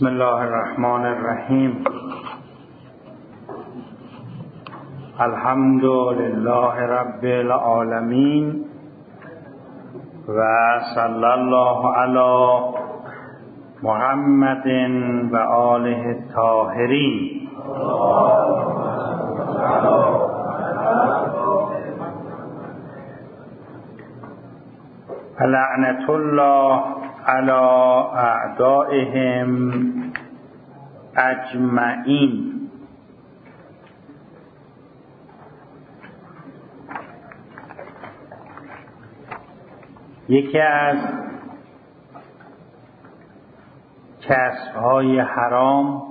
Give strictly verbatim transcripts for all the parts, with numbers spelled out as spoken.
بسم الله الرحمن الرحیم. الحمد لله رب العالمین و صلی الله علی محمد و آله الطاهرین. لعنت الله علی اعدائهم اجمعین. یکی از کسب‌های حرام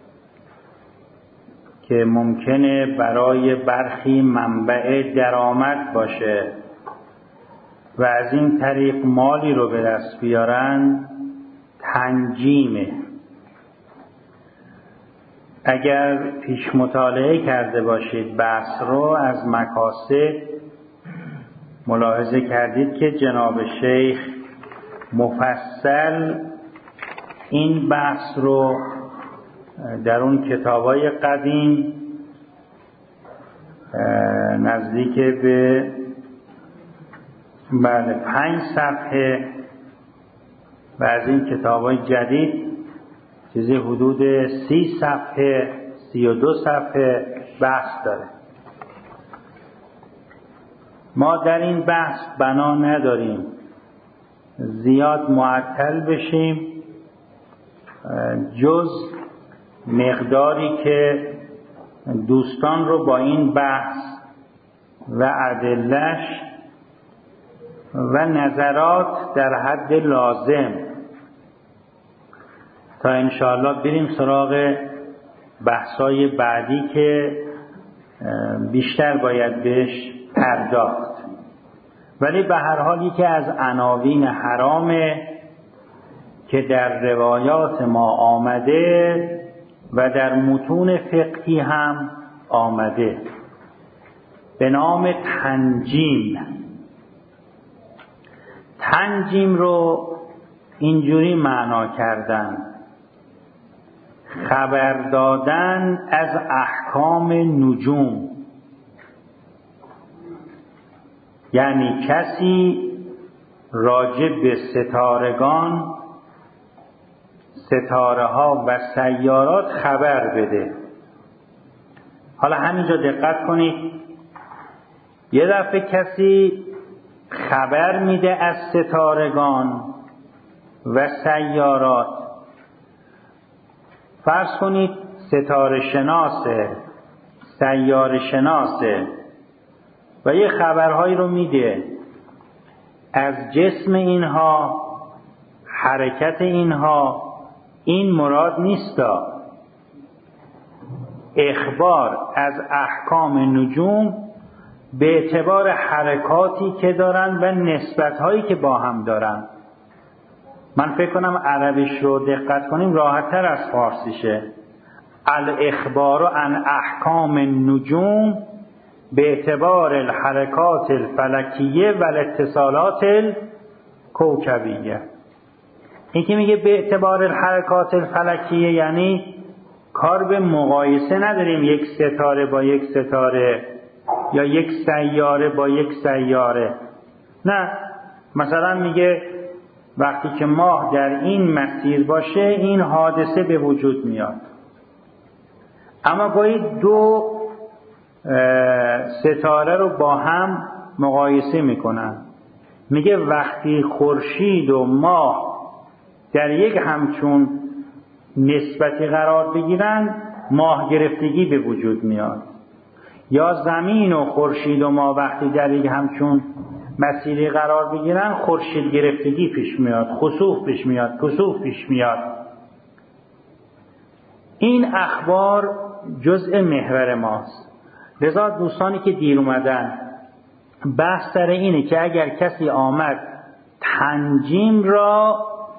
که ممکنه برای برخی منبع درآمد باشه و از این طریق مالی رو به دست بیارن، تنجیمه. اگر پیش مطالعه کرده باشید بحث رو از مکاسب، ملاحظه کردید که جناب شیخ مفصل این بحث رو در اون کتابای قدیم نزدیک به بله پنج صفحه و از این کتابای جدید چیزی حدود سی صفحه سی و دو صفحه بحث داره. ما در این بحث بنا نداریم زیاد معطل بشیم جز مقداری که دوستان رو با این بحث و ادله‌اش و نظرات در حد لازم تا انشاءالله بریم سراغ بحثای بعدی که بیشتر باید بهش پرداخت. ولی به هر حال یکی از عناوین حرامه که در روایات ما آمده و در متون فقهی هم آمده به نام تنجیم. تنجیم رو اینجوری معنا کردن: خبر دادن از احکام نجوم. یعنی کسی راجع به ستارگان، ستاره ها و سیارات خبر بده. حالا همینجا دقت کنید، یه دفعه کسی خبر میده از ستارگان و سیارات. فرض کنید ستاره شناسه، سیاره شناسه و یه خبرهایی رو میده از جسم اینها، حرکت اینها. این مراد نیستا. اخبار از احکام نجوم به اعتبار حرکاتی که دارن و نسبت‌هایی که با هم دارن. من فکر کنم عربیش رو دقت کنیم راحت‌تر از فارسیشه. الاخبار عن احکام النجوم به اعتبار الحرکات الفلکیه و الاتصالات الکوکبیه. این که میگه به اعتبار الحرکات الفلکیه یعنی کار به مقایسه نداریم یک ستاره با یک ستاره یا یک سیاره با یک سیاره. نه، مثلا میگه وقتی که ماه در این مسیر باشه این حادثه به وجود میاد. اما باید دو ستاره رو با هم مقایسه میکنن. میگه وقتی خورشید و ماه در یک همچون نسبتی قرار بگیرن ماه گرفتگی به وجود میاد. یا زمین و خورشید و ماه وقتی در یک همچون مسیری قرار بگیرن خورشید گرفتگی پیش میاد، خسوف پیش میاد، کسوف پیش میاد. این اخبار جزء محور ماست. لذا دوستانی که دیر اومدن، بحث سر اینه که اگر کسی آمد تنجیم را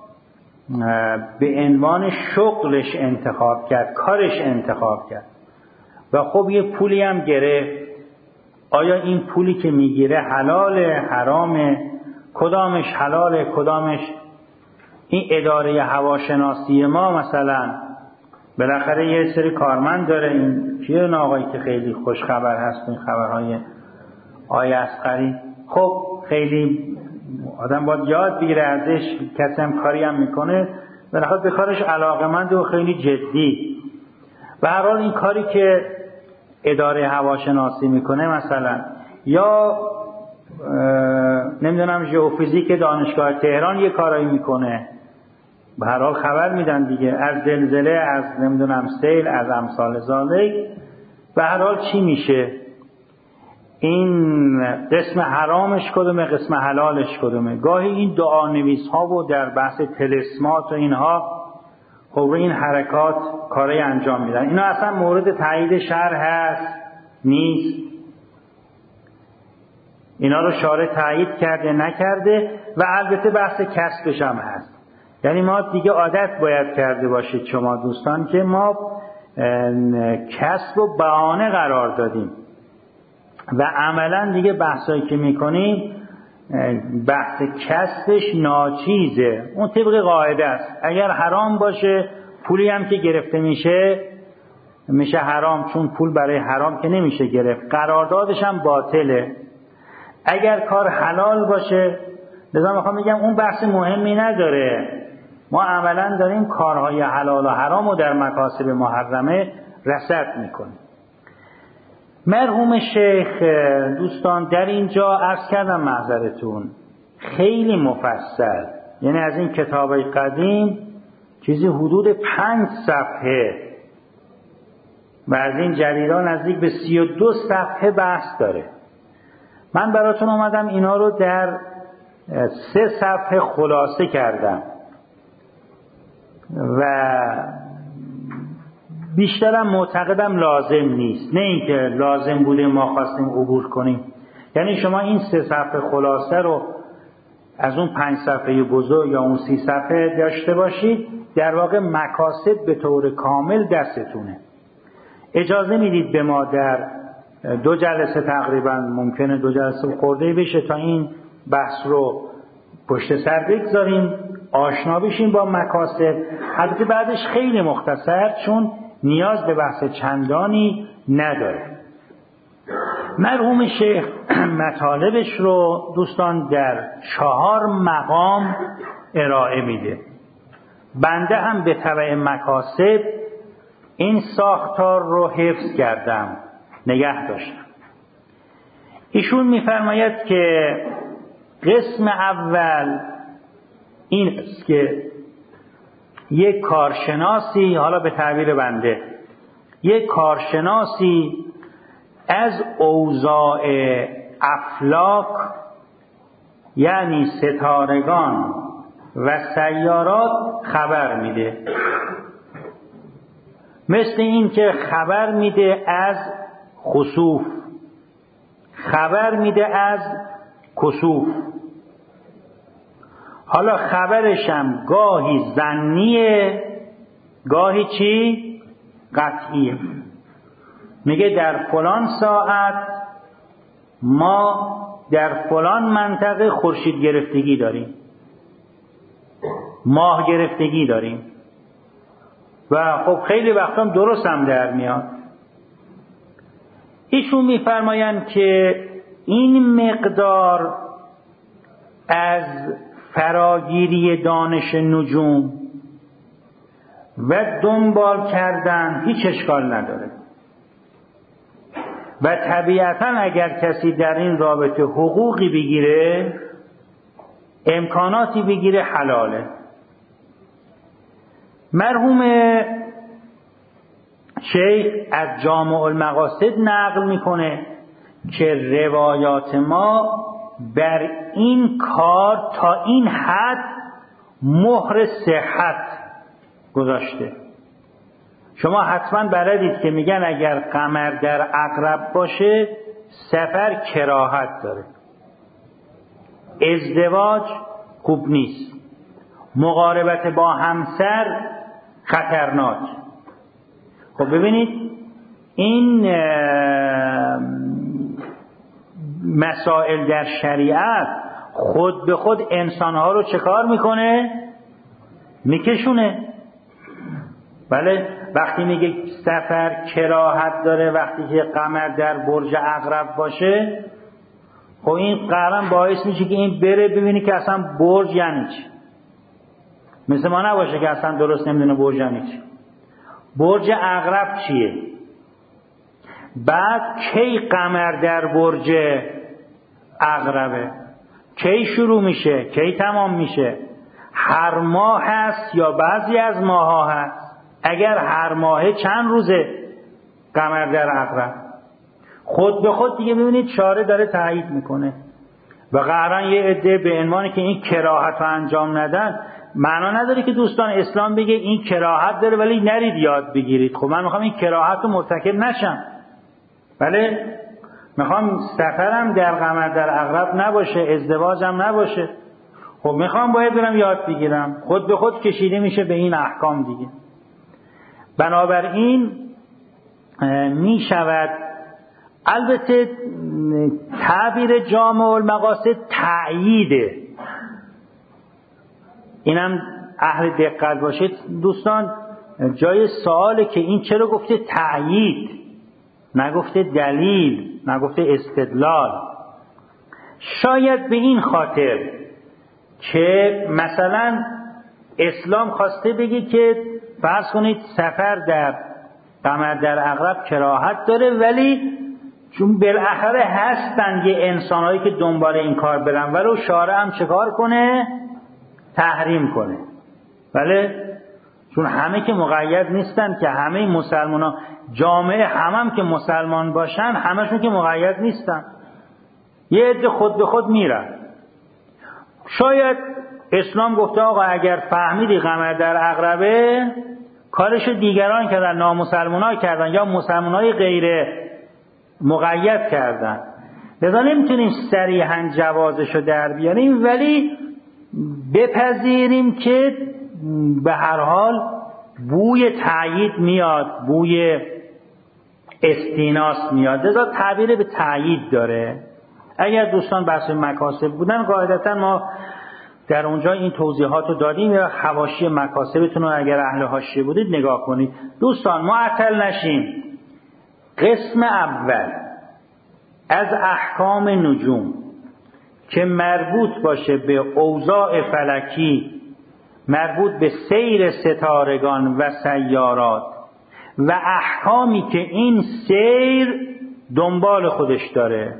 به عنوان شغلش انتخاب کرد، کارش انتخاب کرد و خب یه پولی هم گرفت، آیا این پولی که میگیره حلاله، حرامه؟ کدامش حلاله، کدامش این اداره هواشناسی ما مثلا بالاخره یه سری کارمند داره. این کیه اون آقایی که خیلی خوش خبر هست این خبرهای آقای اصغری؟ خب خیلی آدم باید یاد بگیره ازش، کسی هم کاری هم میکنه بالاخره به کارش علاقه‌مند و خیلی جدی. به هر حال این کاری که اداره هواشناسی میکنه مثلا، یا نمیدونم ژئوفیزیک دانشگاه تهران یه کارایی میکنه، به هر حال خبر میدن دیگه از زلزله، از نمیدونم سیل، از امثال ذالک. به هر حال چی میشه؟ این قسم حرامش کدومه، قسم حلالش کدومه؟ گاهی این دعانویس ها و در بحث تلسمات و اینها خب این حرکات کاری انجام میدن. اینا اصلا مورد تایید شرع هست نیست؟ اینا رو شارع تایید کرده نکرده؟ و البته بحث کسبش هم هست. یعنی ما دیگه عادت باید کرده باشید شما دوستان که ما کسب و بهانه قرار دادیم و عملا دیگه بحثایی که میکنیم بحث کسبش ناچیزه. اون طبق قاعده است، اگر حرام باشه پولی هم که گرفته میشه میشه حرام، چون پول برای حرام که نمیشه گرفت، قراردادش هم باطله. اگر کار حلال باشه، لذا میخوام بگم اون بحث مهمی نداره، ما عملا داریم کارهای حلال و حرام رو در مکاسب محرمه رصد میکنیم. مرحوم شیخ دوستان در اینجا عرض کردم معذرتون خیلی مفصل، یعنی از این کتابای قدیم چیزی حدود پنج صفحه و از این جریدان نزدیک به سی و دو صفحه بحث داره. من براتون اومدم اینا رو در سه صفحه خلاصه کردم و بیشترم معتقدم لازم نیست، نه اینکه لازم بوده ما خواستیم عبور کنیم. یعنی شما این سه صفحه خلاصه رو از اون پنج صفحه بزرگ یا اون سی صفحه داشته باشید، در واقع مکاسب به طور کامل دستتونه. اجازه میدید به ما در دو جلسه تقریبا، ممکنه دو جلسه خورده بشه، تا این بحث رو پشت سر بگذاریم، آشنا بشیم با مکاسب. البته بعدش خیلی مختصر، چون نیاز به بحث چندانی نداره. مرحوم شیخ مطالبش رو دوستان در چهار مقام ارائه میده. بنده هم به تبع مکاسب این ساختار رو حفظ کردم، نگه داشتم. ایشون میفرماید که قسم اول این است که یک کارشناسی، حالا به تعبیر بنده یک کارشناسی از اوضاع افلاک یعنی ستارگان و سیارات خبر میده. مثل این که خبر میده از خسوف، خبر میده از کسوف. حالا خبرشم گاهی ظنیه، گاهی چی؟ قطعیه. میگه در فلان ساعت ما در فلان منطقه خورشید گرفتگی داریم، ماه گرفتگی داریم و خب خیلی وقتا هم درست هم در میاد. ایشون میفرمایند که این مقدار از فراگیری دانش نجوم و دنبال کردن هیچ اشکال نداره و طبیعتا اگر کسی در این رابطه حقوقی بگیره، امکاناتی بگیره، حلاله. مرحوم شیخ از جامع المقاصد نقل میکنه که روایات ما بر این کار تا این حد مهر صحت گذاشته. شما حتما بلدید که میگن اگر قمر در عقرب باشه سفر کراهت داره، ازدواج خوب نیست، مقاربت با همسر خطرناک. خب ببینید این مسائل در شریعت خود به خود انسانها رو چه کار میکنه؟ میکشونه. بله وقتی میگه سفر کراهت داره وقتی که قمر در برج عقرب باشه، خب این قرن باعث میشه که این بره ببینی که اصلا برج یعنی چی. مثل ما نباشه که اصلا درست نمیدونه برج یعنی چی. برج عقرب چیه؟ بعد کی قمر در برج عقربه؟ کی شروع میشه؟ کی تمام میشه؟ هر ماه هست یا بعضی از ماها هست؟ اگر هر ماهه چند روزه قمر در عقرب؟ خود به خود دیگه ببینید شارع داره تایید میکنه. و قرآن یه عده به عنوانی که این کراهت رو انجام ندن، معنا نداره که دوستان اسلام بگه این کراهت داره ولی نرید یاد بگیرید. خب من میخوام این کراهت رو مرتکب نشم. بله میخوام سفرم در قمر در عقرب نباشه، ازدواجم نباشه. خب میخوام باید برم یاد بگیرم. خود به خود کشیده میشه به این احکام دیگه. بنابراین میشود، البته تعبیر جامع المقاصد تأییده، اینم اهل دقت باشید دوستان، جای سواله که این چرا گفته تأیید، نگفته دلیل، نگفته استدلال. شاید به این خاطر که مثلا اسلام خواسته بگه که فرض کنید سفر در قمر در عقرب کراهت داره، ولی چون بالاخره هستن یه انسانهایی که دنبال این کار برن، ولو شارع هم چه کار کنه؟ تحریم کنه. بله چون همه که مقید نیستن که همه مسلمان ها جامعه همه هم که مسلمان باشن همشون که مقید نیستن، یه عده خود به خود میرن. شاید اسلام گفته آقا اگر فهمیدی قمر در عقربه، کارشو دیگران کردن، نامسلمان ها کردن یا مسلمان های غیر مقید کردن، لذا نمیتونیم صریحا جوازشو در بیاریم، ولی بپذیریم که به هر حال بوی تأیید میاد، بوی استیناس میاد، لذا تعبیر به تأیید داره. اگر دوستان بحث مکاسب بودن قاعدتا ما در اونجا این توضیحات رو دادیم، یا حواشی مکاسبتون رو اگر اهل حاشیه بودید نگاه کنید. دوستان معطل نشیم. قسم اول از احکام نجوم که مربوط باشه به اوضاع فلکی، مربوط به سیر ستارگان و سیارات و احکامی که این سیر دنبال خودش داره،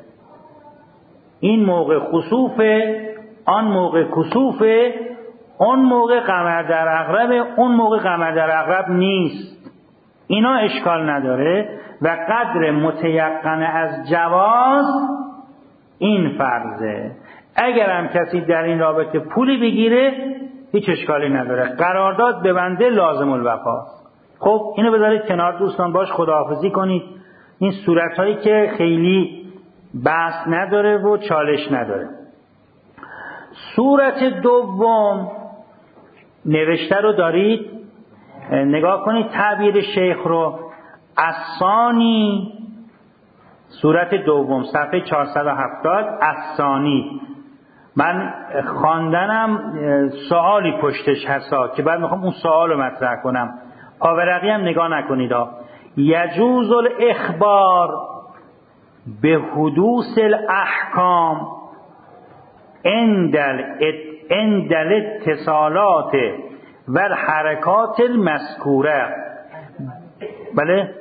این موقع خسوفه، آن موقع کسوفه، اون موقع قمر در عقرب، اون موقع قمر در عقرب نیست، اینا اشکال نداره. و قدر متیقن از جواز این فرضه. اگر هم کسی در این رابطه پولی بگیره هیچ اشکالی نداره، قرارداد ببنده لازم الوفاست. خب اینو بذارید کنار دوستان، باش خداحافظی کنید. این صورتهایی که خیلی بحث نداره و چالش نداره. صورت دوم نوشته رو دارید، نگاه کنید تعبیر شیخ رو. الثانی، صورت دوم صفحه چهارصد و هفتاد. الثانی، من خواندنم سوالی پشتش هستا که بعد میخوام اون سوال رو مطرح کنم، پاورقی هم نگاه نکنید ها. یجوز الاخبار به حدوث الاحکام عند الاتصالات و الحرکات المذکوره. بله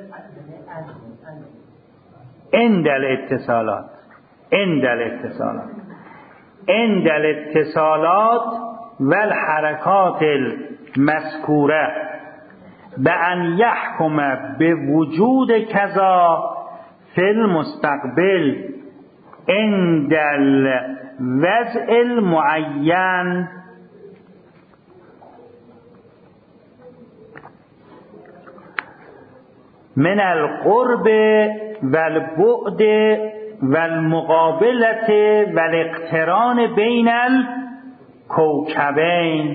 عند الاتصالات، عند الاتصالات عند الاتصالات و الحرکات المذکوره بأن یحکم به وجود کذا فی المستقبل عند الوضع المعین من القرب والبعد والمقابلت والاقتران بین الکوکبین.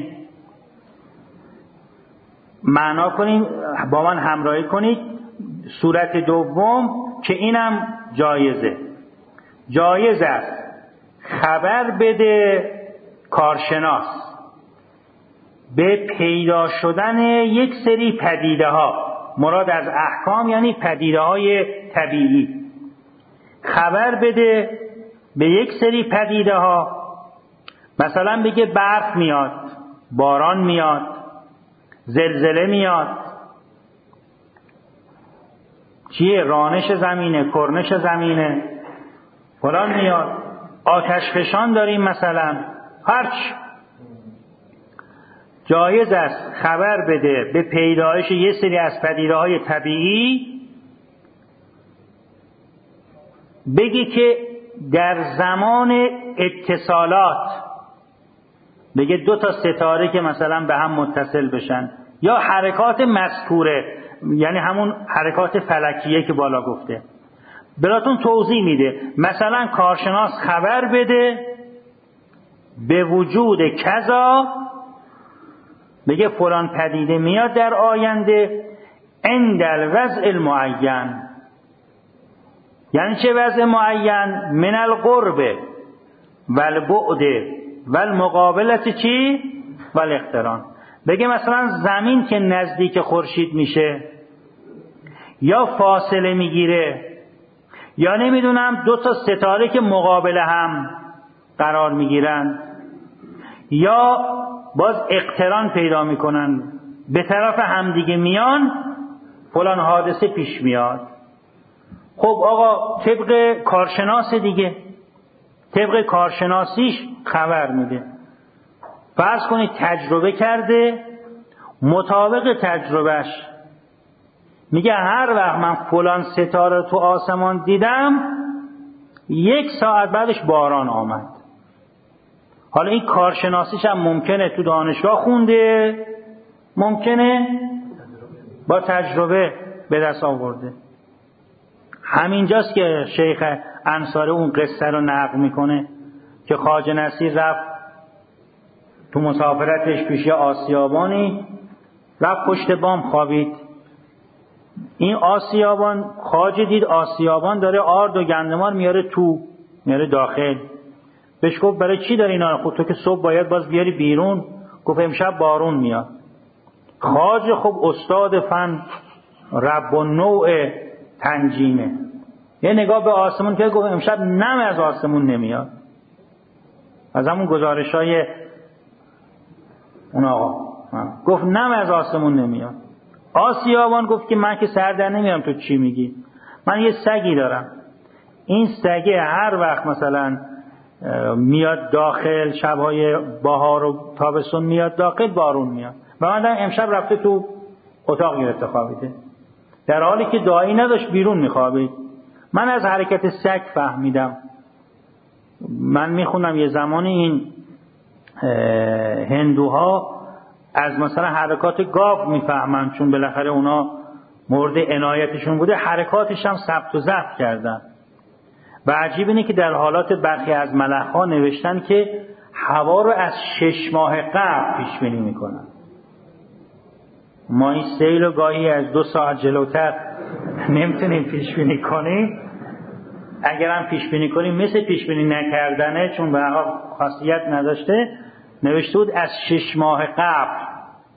معنا کنیم، با من همراهی کنید. صورت دوم که اینم جایزه، جایز است خبر بده کارشناس به پیدا شدن یک سری پدیده ها. مراد از احکام یعنی پدیده های طبیعی. خبر بده به یک سری پدیده ها، مثلا بگه برف میاد، باران میاد، زلزله میاد، چیه؟ رانش زمینه، کرنش زمینه، فلان میاد، آتش فشان داریم مثلا، هرچ. جایز است خبر بده به پیدایش یه سری از پدیده های طبیعی، بگی که در زمان اتصالات، بگه دو تا ستاره که مثلا به هم متصل بشن، یا حرکات مذکوره یعنی همون حرکات فلکیه که بالا گفته، براتون توضیح میده. مثلا کارشناس خبر بده به وجود کذا، بگه فلان پدیده میاد در آینده عند الوضع المعین. یعنی چه وضع معین؟ من القرب والبعد والمقابلت چی؟ والاقتران. بگه مثلا زمین که نزدیک خورشید میشه یا فاصله میگیره، یا نمیدونم دو تا ستاره که مقابل هم قرار میگیرن، یا باز اقتران پیدا میکنن به طرف همدیگه میان، فلان حادثه پیش میاد. خب آقا طبق کارشناس دیگه، طبق کارشناسیش خبر میده. فرض کنید تجربه کرده، مطابق تجربهش میگه هر وقت من فلان ستاره تو آسمان دیدم یک ساعت بعدش باران آمد. حالا این کارشناسیش هم ممکنه تو دانشگاه خونده، ممکنه با تجربه به دست آورده. همینجاست که شیخ انصاری اون قصه رو نقل میکنه که خواجه نصیر رفت تو مسافرتش پیش آسیابانی، رفت پشت بام خوابید. این آسیابان، خواجه دید آسیابان داره آرد و گندمار میاره تو، میاره داخل. بهش گفت برای چی داری اینا؟ خب تو که صبح باید باز بیاری بیرون. گفت امشب بارون میاد. خواجه خب استاد فن، رب و نوع تنجیمه، یه نگاه به آسمون که گفت امشب نم از آسمون نمیاد. از همون گزارشای اون آقا گفت نم از آسمون نمیاد. آسیابان گفت که من که سر در نمیارم تو چی میگی، من یه سگی دارم، این سگه هر وقت مثلا میاد داخل، شبهای بهار و تابستون میاد داخل، بارون میاد. و من دارم امشب رفته تو اتاق گرفته خوابیده، در حالی که داعی نداشت بیرون میخوابید. من از حرکت سگ فهمیدم. من میخونم یه زمانی این هندوها از مثلا حرکات گاو میفهمن، چون بالاخره اونا مورد عنایتشون بوده، حرکاتش هم ثبت و ضبط کردن. و عجیب اینه که در حالات برخی از ملخ‌ها نوشتن که هوا رو از شش ماه قبل پیش بینی میکنن. ما این سیل و گاهی از دو ساعت جلوتر نمیتونیم پیش بینی کنیم. اگرم پیش بینی کنیم مثل پیش بینی نکردنه، چون به هر حال خاصیت نداشته. نوشته بود از شش ماه قبل.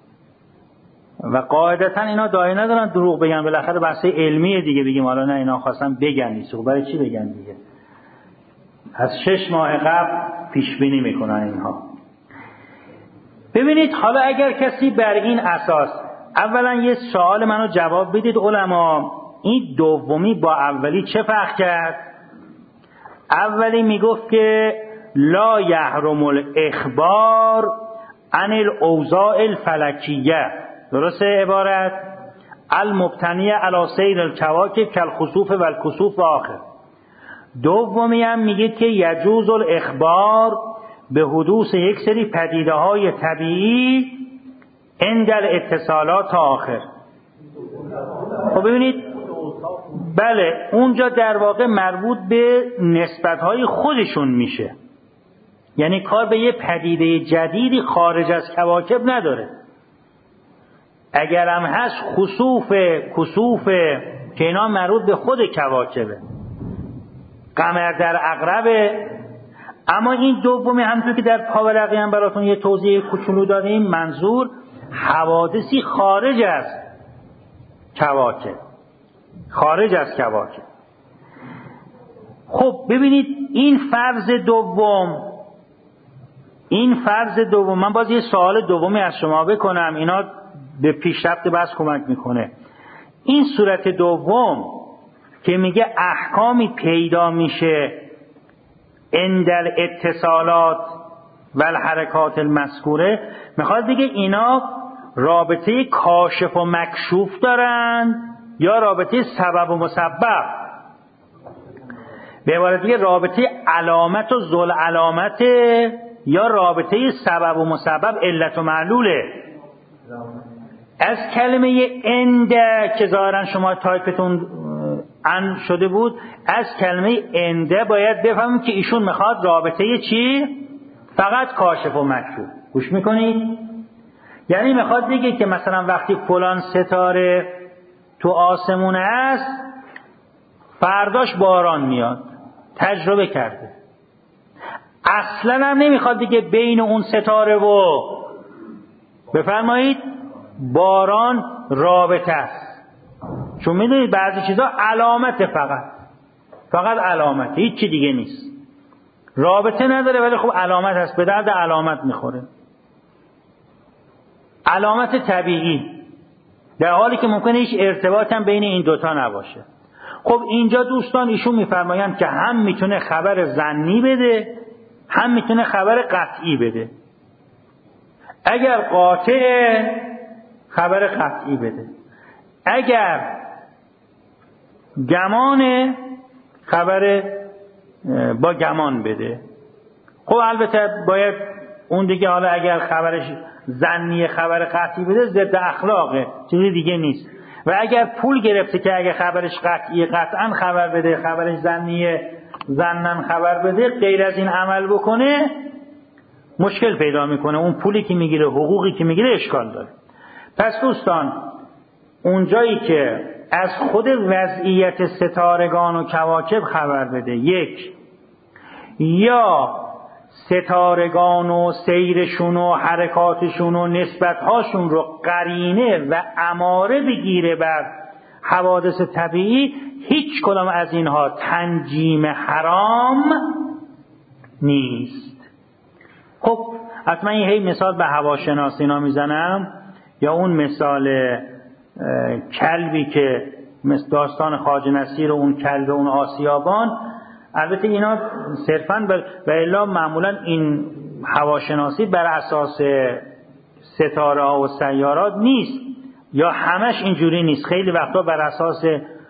و قاعدتا اینا داعی ندارن دروغ بگن، بالاخره بحثه علمیه دیگه. بگیم حالا نه اینا خواستن بگن نیست، برای چی بگن دیگه؟ از شش ماه قبل پیش بینی میکنن اینها. ببینید حالا اگر کسی بر این اساس، اولا یه سوال منو جواب بدید علما، این دومی با اولی چه فرق کرد؟ اولی میگفت که لا یحرم الاخبار عن الاوضاع الفلکیه، درسته عبارت؟ المبتنیه علی سیر الکواکب کالخسوف والکسوف و آخر. دومی هم میگه که یجوز الاخبار به حدوث یک سری پدیده های طبیعی عند الاتصالات تا آخر. خب ببینید، بله اونجا در واقع مربوط به نسبت‌های خودشون میشه، یعنی کار به یه پدیده جدیدی خارج از کواکب نداره. اگر هم هست خسوف کسوف که اینا مربوط به خود کواکبه. قمر در عقرب، اما این دومی همونطور که در پاورقی هم براتون یه توضیح کوچولو دادیم، منظور حوادثی خارج از کواکب، خارج از کواکب. خب ببینید این فرض دوم، این فرض دوم، من باز یه سوال دومی از شما بکنم، اینا به پیشرفت بحث کمک میکنه. این صورت دوم که میگه احکامی پیدا میشه اندر اتصالات و الحرکات المذکوره، میخواد بگه اینا رابطه کاشف و مکشوف دارن یا رابطه سبب و مسبب؟ به عبارت دیگه رابطه علامت و ذل علامت یا رابطه سبب و مسبب علت و معلوله؟ از کلمه انده که ظاهرا شما تایپتون ان شده بود، از کلمه انده باید بفهمیم که ایشون میخواد رابطه چی؟ فقط کاشف و مکشوف. گوش میکنید؟ یعنی میخواد بگه که مثلا وقتی فلان ستاره تو آسمون است فرداش باران میاد، تجربه کرده. اصلا هم نمیخواد بگه بین اون ستاره و بفرمایید باران رابطه است، چون میدونید بعضی چیزا علامت، فقط فقط علامت، هیچ چی دیگه نیست، رابطه نداره ولی خب علامت هست، به درد علامت میخوره، علامت طبیعی، در حالی که ممکنه هیچ ارتباط هم بین این دوتا نباشه. خب اینجا دوستان ایشون میفرمایند که هم میتونه خبر ظنی بده هم میتونه خبر قطعی بده. اگر قاطع خبر قطعی بده، اگر گمان خبر با گمان بده. خب البته باید اون دیگه، حالا اگر خبرش ظنی خبر قطعی بده ضد اخلاقه، چیزی دیگه نیست. و اگر پول گرفته که اگر خبرش قطعی قطعا خبر بده، خبرش ظنی ظنن خبر بده، غیر از این عمل بکنه مشکل پیدا میکنه، اون پولی که میگیره، حقوقی که میگیره اشکال داره. پس دوستان اون جایی که از خود وضعیت ستارگان و کواکب خبر بده، یک، یا ستارگان و سیرشون و حرکاتشون و نسبتهاشون رو قرینه و اماره بگیره بر حوادث طبیعی، هیچ کدام از اینها تنجیم حرام نیست. خب حتما یه هی مثال به هواشناسی اینا میزنم، یا اون مثال کلبی که مثل داستان خواجه نصیر و اون کلب اون آسیابان. البته اینا صرفاً بر و الا معمولاً این هواشناسی بر اساس ستاره ها و سیارات نیست، یا همش اینجوری نیست، خیلی وقتا بر اساس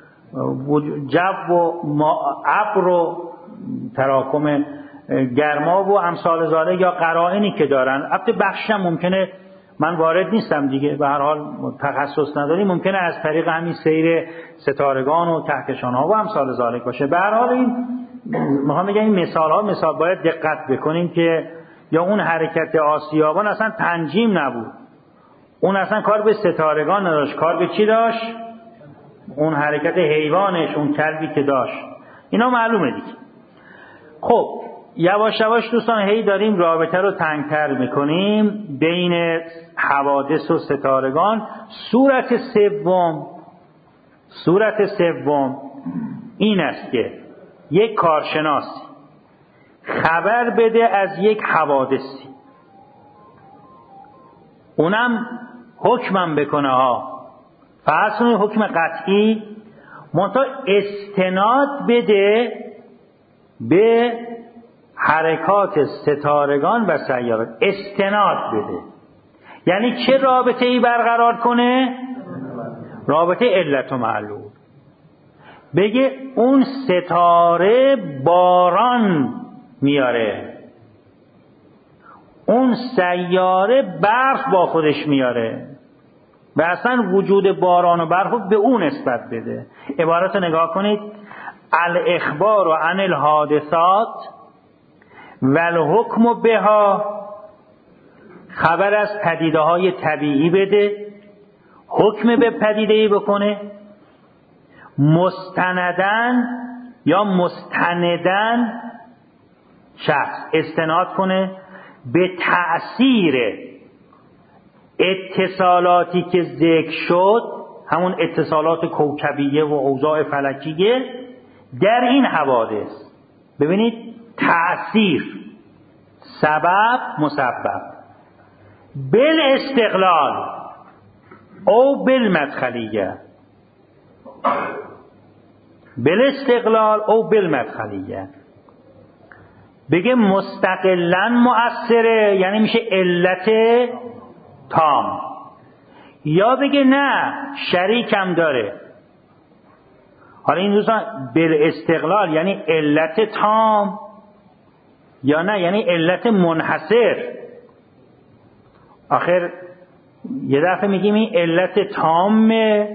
جو و ابر و تراکم گرما و امثال ذالک یا قرائنی که دارن. البته بخشش ممکنه، من وارد نیستم دیگه، به هر حال تخصص نداری، ممکنه از طریق همین سیر ستارگان و کهکشان ها و امثال ذالک باشه. به هر حال این میخوام بگم این مثال ها مثال باید دقت بکنیم که یا اون حرکت آسیابان اصلا تنجیم نبود، اون اصلا کار به ستارگان نداشت، کار به چی داشت؟ اون حرکت حیوانش، اون کلبی که داشت. اینا معلومه دیگه. خب یواش یواش دوستان هی داریم رابطه رو تنگتر میکنیم بین حوادث و ستارگان. صورت سوم صورت سوم این است که یک کارشناسی خبر بده از یک حوادثی، اونم حکمم بکنه ها، فرض کنید حکم قطعی، منتها استناد بده به حرکات ستارگان و سیارات، استناد بده. یعنی چه رابطه ای برقرار کنه؟ رابطه علت و معلول. بگه اون ستاره باران میاره، اون سیاره برف با خودش میاره، و اصلا وجود باران و برف به اون نسبت بده. عبارت رو نگاه کنید: الاخبار عن الحادثات و الحکم بها، خبر از پدیده های طبیعی بده، حکم به پدیده‌ای بکنه، مستندن یا مستندن شخص استناد کنه به تأثیر اتصالاتی که ذکر شد، همون اتصالات کوکبیه و اوضاع فلکیه در این حوادث. ببینید تأثیر، سبب، مسبب، بل استقلال او بل مدخلیه، بل استقلال او بل مدخلیه. بگه مستقلاً مؤثره یعنی میشه علت تام، یا بگه نه شریکم داره. حالا این دوستان بل استقلال یعنی علت تام یا نه یعنی علت منحصر؟ آخر یه دفعه میگیم این علت تام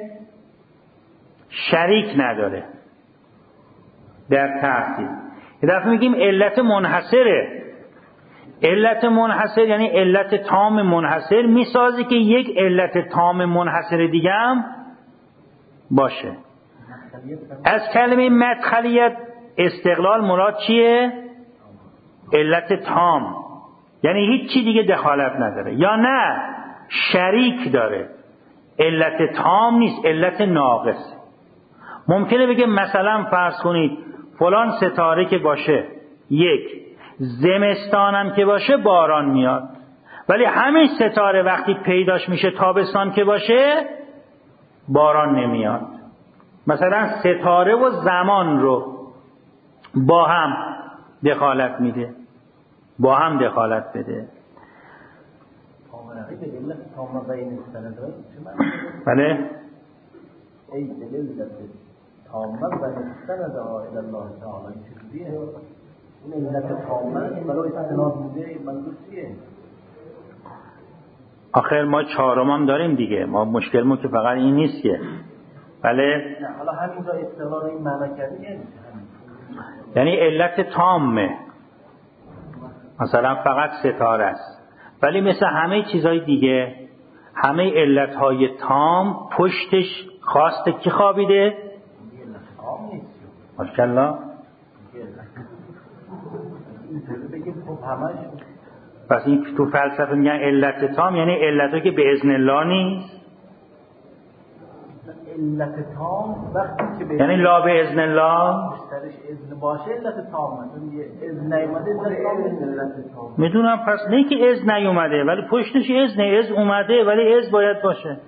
شریک نداره در تأثیر، یه دفعه میگیم علت منحصره. علت منحصر یعنی علت تام منحصر میسازه که یک علت تام منحصر دیگه هم باشه. از کلمه مدخلیت استقلال مراد چیه؟ علت تام، یعنی هیچ چی دیگه دخالت نداره. یا نه شریک داره، علت تام نیست، علت ناقص. ممکنه بگه مثلا فرض کنید فلان ستاره که باشه، یک زمستانم که باشه باران میاد، ولی همین ستاره وقتی پیداش میشه تابستان که باشه باران نمیاد. مثلا ستاره و زمان رو با هم دخالت میده، با هم دخالت بده. بله ای دلیل تامه و استند الى الله تعالی چیزیه این علت تامه برای استناد میده منظور چیه؟ آخر ما چهارم هم داریم دیگه، ما مشکلمون که فقط این نیست که. بله حالا همینجا استقلال این معنی کردی یعنی علت تامه، مثلا فقط ستاره است، ولی مثل همه چیزهای دیگه همه علتهای تام پشتش خواسته کی خوابیده؟ ماشاءالله. پس این تو فلسفه میگن علت تام یعنی علتی که به اذن الله نیست. علت تام وقتی که به یعنی لا به اذن الله درش اذن باشه علت تام، مثلا یه اذن نیومده علت تام. میدونم، پس نه که اذن نیومده ولی پشتش اذن، اذن اومده ولی اذن باید باشه. یعنی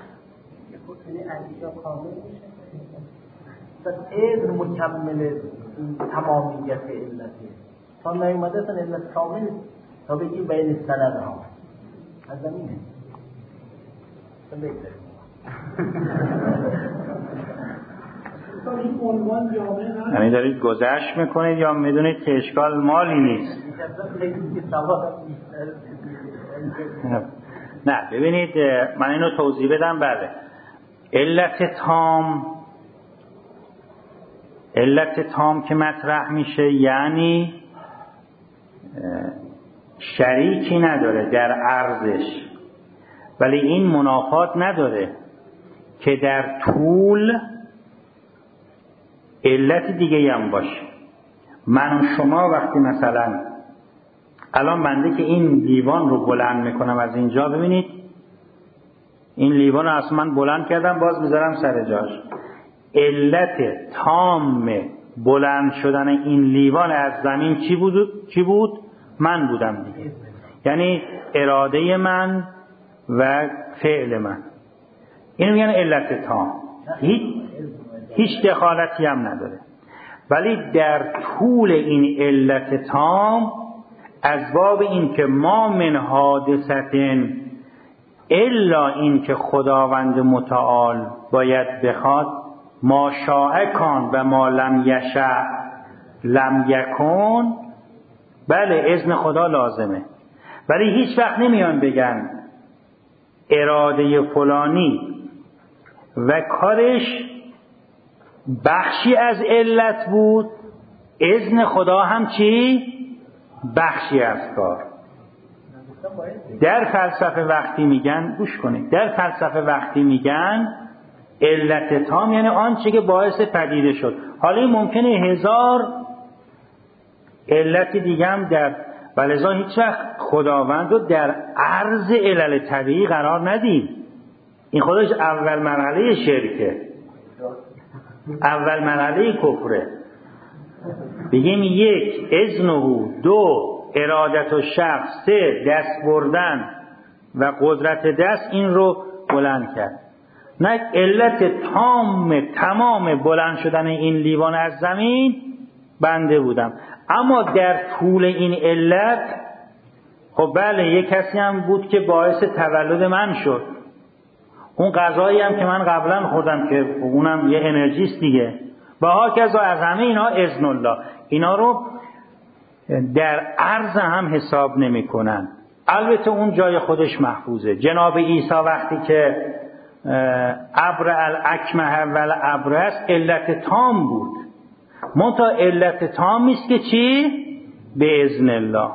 انجام کامل میشه. پس اذن مکمل تمامیت علته. تا نیومده اصلا علت کامل تا بگیم بین سند ها از زمینه. یعنی دارید گذشت میکنید یا میدونید که اشکال مالی نیست؟ نه ببینید من اینو توضیح بدم. بله علت تام، علت تام که مطرح میشه یعنی شریکی نداره در عرضش، ولی این منافات نداره که در طول علت دیگه هم باشه. من و شما وقتی مثلا الان بنده که این لیوان رو بلند میکنم از اینجا، ببینید این لیوان رو اصلا من بلند کردم باز میذارم سر جاش، علت تام بلند شدن این لیوان از زمین چی بود؟ چی بود؟ من بودم دیگه، یعنی اراده من و فعل من. اینو میگن علت تام، هیچ هیچ دخالتی هم نداره. ولی در طول این علت تام از باب این که ما من حادثتن الا این که خداوند متعال باید بخواد، ما شاء کان و ما لم یشاء لم یکن. بله اذن خدا لازمه، ولی هیچ وقت نمیان بگن اراده فلانی و کارش بخشی از علت بود، اذن خدا هم چی؟ بخشی از کار. در فلسفه وقتی میگن، گوش کنید، در فلسفه وقتی میگن علت تام یعنی آنچه که باعث پدیده شد. حالا این ممکنه هزار علت دیگه هم در ولذا هیچ وقت خداوند رو در عرض علل طبیعی قرار ندید. این خودش اول مرحله شرکه، اول مرحله کفره. بگیم یک اذنه، دو ارادت و شخص، سه دست بردن و قدرت دست این رو بلند کرد. نه علت تام تمام بلند شدن این لیوان از زمین بنده بودم. اما در طول این علت خب بله یک کسی هم بود که باعث تولد من شد، اون غذایی هم که من قبلا خوردم که اونم یه انرژیست دیگه. با ها کذا از همه اینا اذن الله، اینا رو در عرض هم حساب نمی کنن. البته اون جای خودش محفوظه. جناب عیسی وقتی که ابر الاکمه و ابرص علت تام بود، منتها علت تامی است که چی؟ به اذن الله.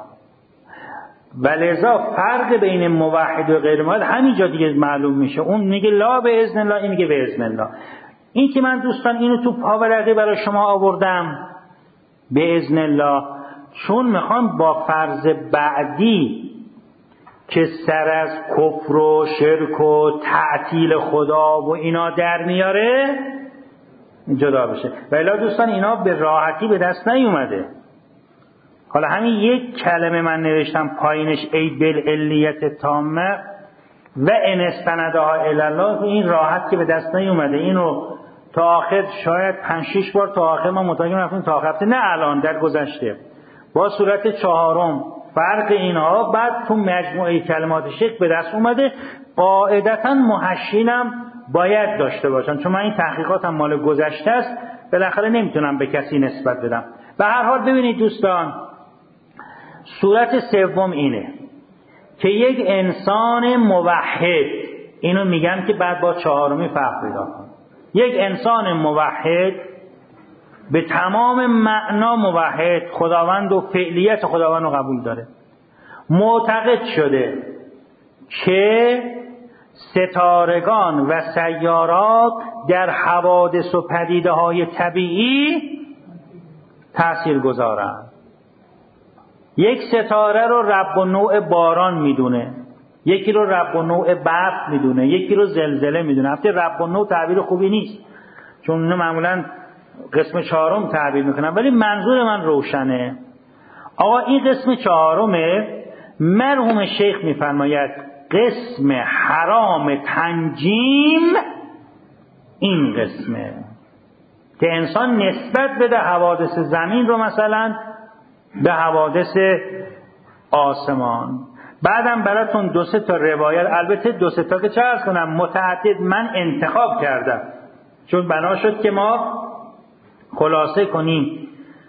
ولذا فرق بین موحد و غیر موحد همینجا دیگه معلوم میشه. اون میگه لا به اذن الله، این میگه به اذن الله. این که من دوستان اینو تو پاورقی برای شما آوردم به اذن الله، چون میخوام با فرض بعدی که سر از کفر و شرک و تعطیل خدا و اینا در میاره جدا بشه. ولی دوستان اینا به راحتی به دست نیومده. حالا همین یک کلمه من نوشتم پایینش ای بالعلیت تامه و ان استندها الی الله، این راحت که به دست نیومده. اینو تا آخر شاید پنج شش بار تا آخر ما متوجه رفتیم، تا آخر نه الان در گذشته با صورت چهارم فرق اینها بعد تو مجموعه کلمات شیخ به دست اومده. قاعدتا محشینم باید داشته باشن، چون من این تحقیقاتم مال گذشته است، بالاخره نمیتونم به کسی نسبت بدم. به هر حال ببینید دوستان، صورت سوم اینه که یک انسان موحد، اینو میگم که بعد با چهارمی فرق پیدا کنه، یک انسان موحد به تمام معنا موحد، خداوند و فعلیت خداوند رو قبول داره، معتقد شده که ستارگان و سیارات در حوادث و پدیده های طبیعی تأثیر گذارند. یک ستاره رو رب و نوع باران میدونه، یکی رو رب و نوع برف میدونه، یکی رو زلزله میدونه. البته رب و نوع تعبیر خوبی نیست، چون اونو معمولا قسم چهارم تعبیر میکنن، ولی منظور من روشنه. آقا این قسم چهارمه. مرحوم شیخ میفرماید قسم حرام تنجیم این قسمه که انسان نسبت بده حوادث زمین رو مثلا به حوادث آسمان. بعدم براتون دو سه تا روایت، البته دو سه تا که چه عرض کنم متعدد من انتخاب کردم، چون بنا شد که ما خلاصه کنیم.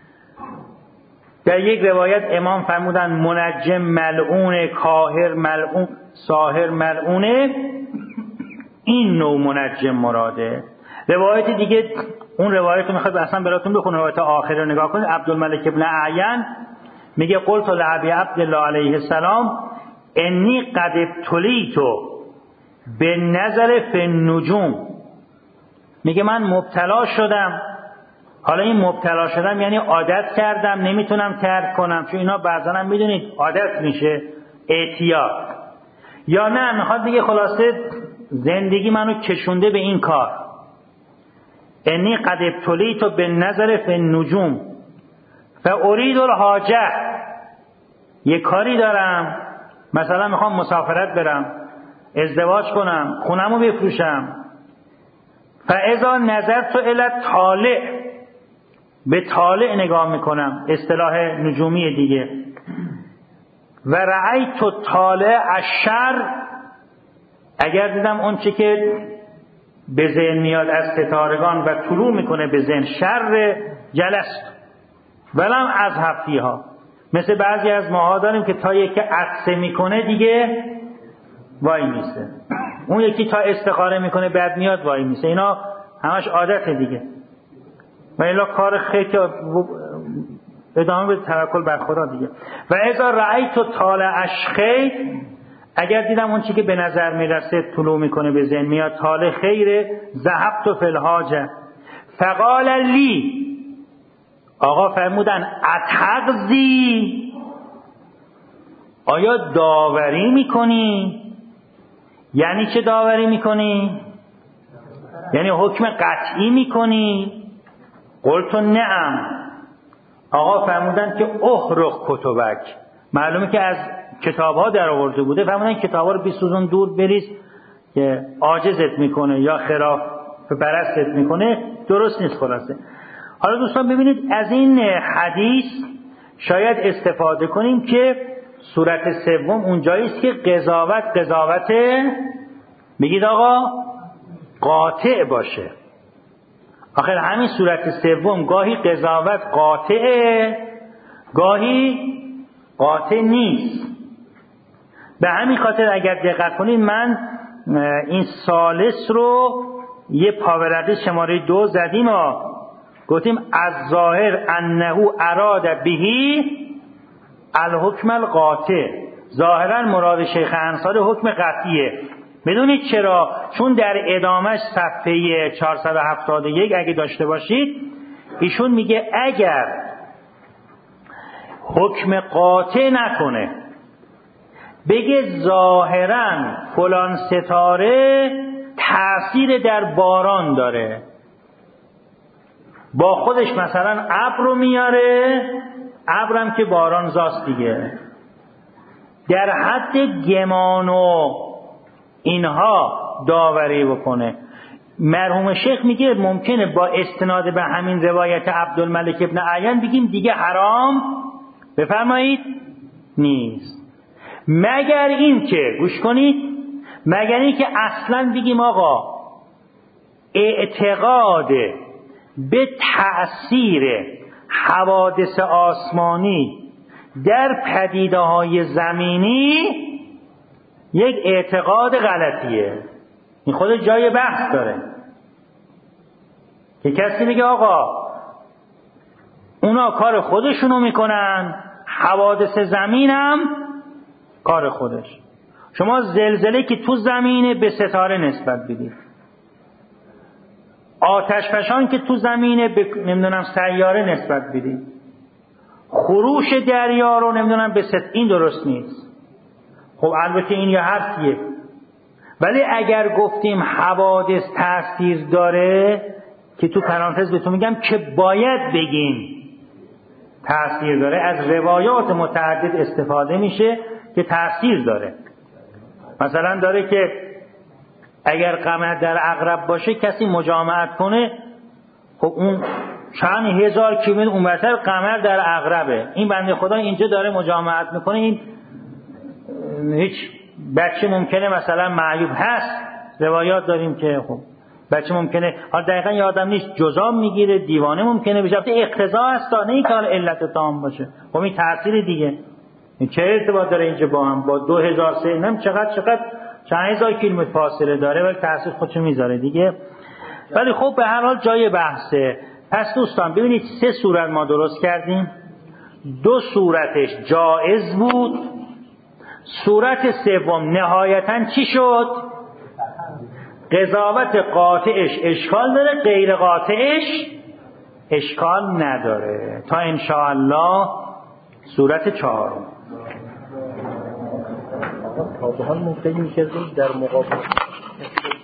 در یک روایت امام فرمودن منجم ملعون، کاهر ملعون، ساحر ملعونه، این نوع منجم مراده. روایت دیگه، اون روایت رو میخواد اصلا براتون بخونم، روایت آخر رو نگاه کنید. عبدالملک ابن اعین میگه قلت لعبی عبدالله علیه السلام انی قد ابتلیتو به نظر فی النجوم، میگه من مبتلا شدم. حالا این مبتلا شدم یعنی عادت کردم، نمیتونم ترک کنم، چون اینا بعضا هم میدونید عادت میشه، اعتیاد. یا نه میخواد بگه خلاصه زندگی منو کشونده به این کار. انی قد ابتلیتو به نظر فی النجوم فارید الحاجه، یه کاری دارم، مثلا میخوام مسافرت برم، ازدواج کنم، خونمو بفروشم. فاذا نظرت الی طالع، به طالع نگاه میکنم، اصطلاح نجومی دیگه. و رأیت طالع الشر، اگر دیدم اون چی که به ذهن میاد از ستارگان و طلوع میکنه به ذهن شر، جلست ولم از هفتیها. مثل بعضی از ماها داریم که تا یکی عطسه میکنه دیگه وای میسته، اون یکی تا استخاره میکنه بعد میاد وای میسته. اینا همش عادته دیگه. و الا کار خیلی ادامه به توکل بر خدا دیگه. و اذا رأیت طالع الخیر، اگر دیدم اون چی که به نظر میرسه طلوع میکنه به ذهن میاد طالع خیره، ذهبت فی الحاجه فقال لی، آقا فرمودن اتغزی، آیا داوری میکنی؟ یعنی چه داوری میکنی؟ یعنی حکم قطعی میکنی؟ قلت نعم. آقا فرمودن که احرق کتبک، معلومه که از کتابها در آورده بوده، فرمودن کتابها رو بسوزون دور بریز که عاجزت میکنه یا خراف پرستت میکنه، درست نیست. خلاصه حالا دوستان ببینید از این حدیث شاید استفاده کنیم که صورت سوم اونجایی است که قضاوت قضاوت میگید آقا قاطع باشه. آخر همین صورت سوم گاهی قضاوت قاطعه، گاهی قاطع نیست. به همین خاطر اگر دقت کنید من این ثالث رو یه پاورده شماره دو زدیم و گفتیم از ظاهر انه اراد بهی الحکم القاطع، ظاهرا مراد شیخ انصاری حکم قطعیه. بدونید چرا؟ چون در ادامش صفحه چهارصد و هفتاد و یک اگه داشته باشید ایشون میگه اگر حکم قاطع نکنه، بگه ظاهرا فلان ستاره تأثیر در باران داره، با خودش مثلا ابر رو میاره، ابرم که باران زاست دیگه، در حد گمان و اینها داوری بکنه. مرحوم شیخ میگه ممکنه با استناد به همین روایت عبدالملک ابن اعین بگیم دیگه حرام بفرمایید نیست، مگر این که گوش کنید، مگر این که اصلا بگیم آقا اعتقاد به تأثیر حوادث آسمانی در پدیده‌های زمینی یک اعتقاد غلطیه. این خود جای بحث داره که کسی میگه آقا اونا کار خودشونو میکنن، حوادث زمینم کار خودش. شما زلزله که تو زمینه به ستاره نسبت بدید، آتش فشان که تو زمینه به نمیدونم سیاره نسبت بدید، خروش دریا رو نمیدونم به ست، این درست نیست. خب البته این یه حرفیه، ولی اگر گفتیم حوادث تأثیر داره، که تو پرانتز بهتون میگم که باید بگیم تأثیر داره، از روایات متعدد استفاده میشه که تأثیر داره. مثلا داره که اگر قمر در عقرب باشه کسی مجامعت کنه، خب اون چند هزار کیلومتر اونورتر قمر در عقربه، این بنده خدا اینجا داره مجامعت میکنه، این هیچ بچه ممکنه مثلا معیوب هست، روایات داریم که خب بچه ممکنه، حالا دقیقا یادم نیست، جزام میگیره، دیوانه ممکنه بشه، اقتضا هست تا نه این که علت تام باشه. خب این تأثیر دیگه، این چه ارتباط داره اینجا با هم؟ با دو هزار سه نم چقدر چقدر چند هزار کیلومتر فاصله داره، ولی تأثیر خودشو میذاره دیگه. ولی خب به هر حال جای بحثه. پس دوستان ببینید سه صورت ما درست کردیم، دو صورتش جایز بود، صورت سوم نهایتاً چی شد؟ قضاوت قاطعش اشکال داره، غیر قاطعش اشکال نداره. تا انشاءالله صورت چهارم تا به حال ممکنه میشه در مقابل